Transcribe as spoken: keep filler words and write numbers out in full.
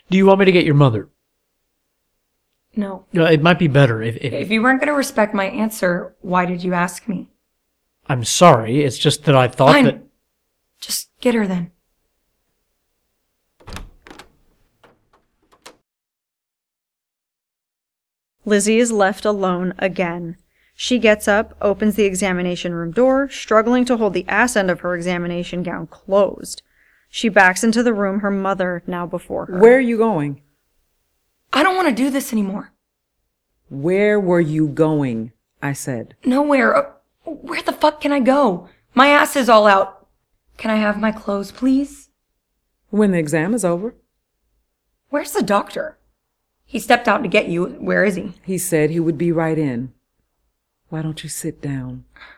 Do you want me to get your mother? No. Uh, it might be better if, if... If you weren't going to respect my answer, why did you ask me? I'm sorry, it's just that I thought Fine. that... Just get her then. Lizzie is left alone again. She gets up, opens the examination room door, struggling to hold the ass end of her examination gown closed. She backs into the room, her mother now before her. Where are you going? I don't want to do this anymore. Where were you going? I said. Nowhere. Uh, Where the fuck can I go? My ass is all out. Can I have my clothes, please? When the exam is over. Where's the doctor? He stepped out to get you. Where is he? He said he would be right in. Why don't you sit down?